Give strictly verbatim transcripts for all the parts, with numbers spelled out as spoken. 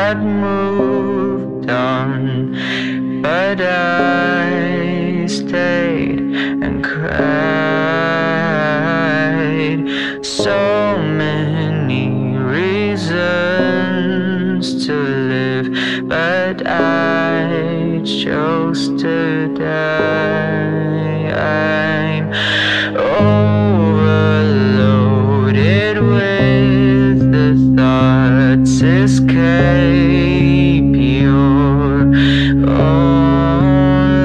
had moved on, but I stayed and cried. So many reasons to live, but I chose to die. I'm overloaded with the thoughts escape your own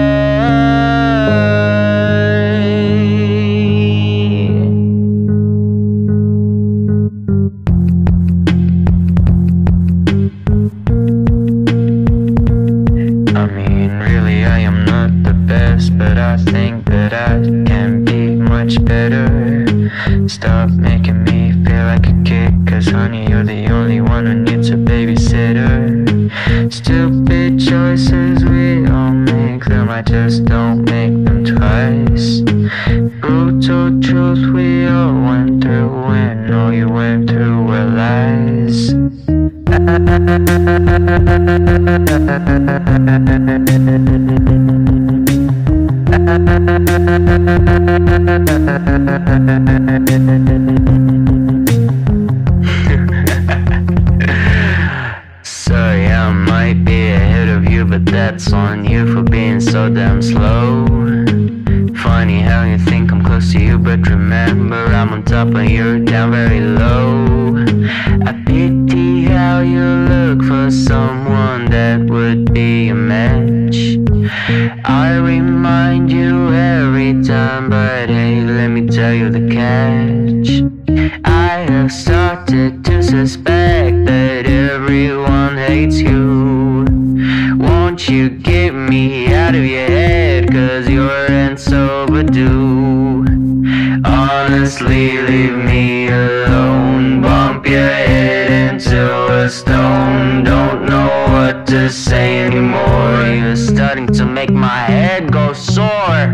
I mean, really, I am not the best, but I think that I can be much better. Stop making me feel like a kid, cause honey, you're the only one who needs a babysitter. Stupid choices, we all make them, I just don't make them twice. Brutal truth, we all went through when all you went through were lies. Sorry, I might be ahead of you, but that's on you for being so damn slow. Funny how you think I'm close to you, but remember I'm on top and you're down very low. I pity how you look for someone that would be a match. I remind you every time, but hey, let me tell you the catch. I have started to suspect that everyone hates you. Won't you get me out of your head, cause your rent's overdue. Honestly, leave me alone. Bump your head into a stone. Don't know what to say anymore. You're starting to make my head go sore.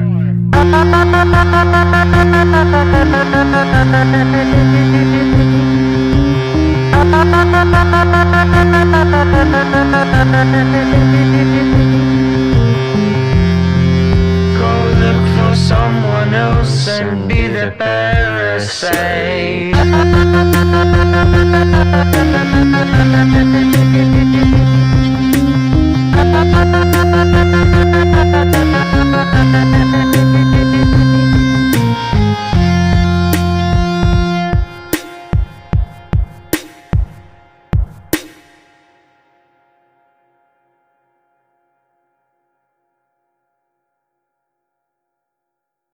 Go look for someone else and be the parasite.